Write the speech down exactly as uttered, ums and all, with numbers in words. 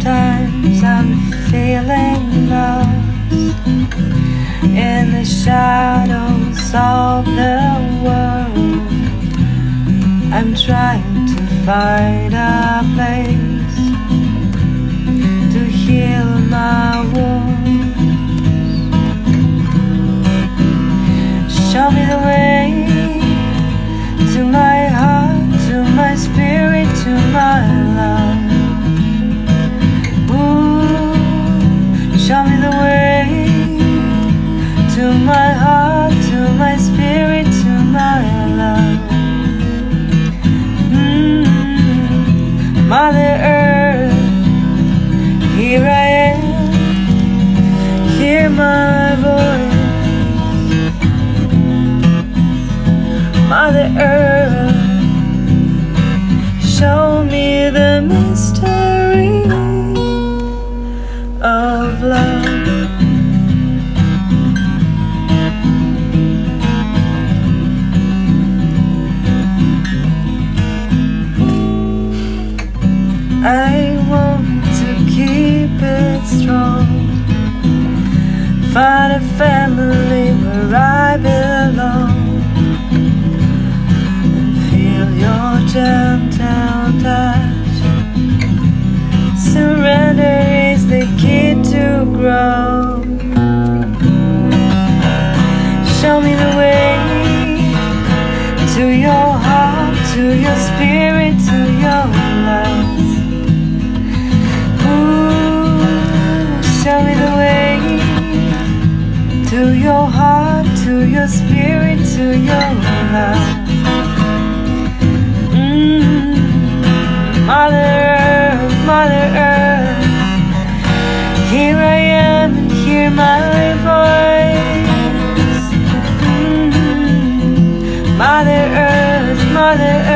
Sometimes I'm feeling lost in the shadows of the world. I'm trying to find a place to heal my wounds. Show me the way to my heart, to my spirit, to my love. Show me the way to my heart, to my spirit, to my love. mm. Mother Earth, here I am, hear my voice. Mother Earth, show me the mystery of love. I want to keep it strong, find a family where I belong, and feel your gentle touch. Surrender is the key to grow. Show me the way to your heart, to your spirit, to your love. Ooh, show me the way to your heart, to your spirit, to your love. mm. Mother Earth, Mother Earth, here I am and hear my voice. mm. Mother Earth, Mother Earth,